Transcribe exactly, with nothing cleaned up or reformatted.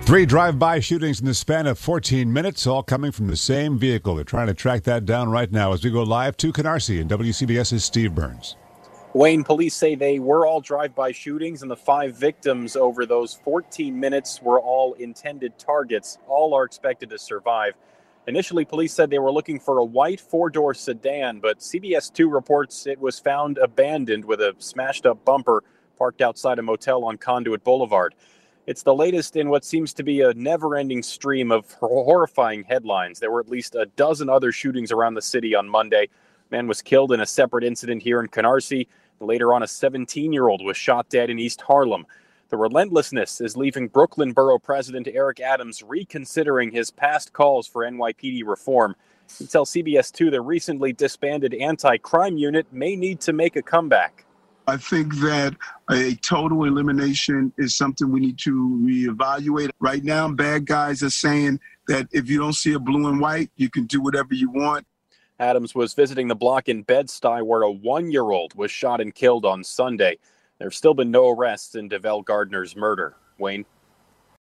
Three drive-by shootings in the span of fourteen minutes, all coming from the same vehicle. They're trying to track that down right now as we go live to Canarsie and WCBS's Steve Burns. Wayne, police say they were all drive-by shootings, and the five victims over those fourteen minutes were all intended targets. All are expected to survive. Initially, police said they were looking for a white four-door sedan, but C B S two reports it was found abandoned with a smashed-up bumper parked outside a motel on Conduit Boulevard. It's the latest in what seems to be a never-ending stream of horrifying headlines. There were at least a dozen other shootings around the city on Monday. A man was killed in a separate incident here in Canarsie. Later on, a seventeen-year-old was shot dead in East Harlem. The relentlessness is leaving Brooklyn Borough President Eric Adams reconsidering his past calls for N Y P D reform. He tells C B S two the recently disbanded anti-crime unit may need to make a comeback. I think that a total elimination is something we need to reevaluate. Right now, bad guys are saying that if you don't see a blue and white, you can do whatever you want. Adams was visiting the block in Bed-Stuy where a one-year-old was shot and killed on Sunday. There's still been no arrests in DeVell Gardner's murder. Wayne?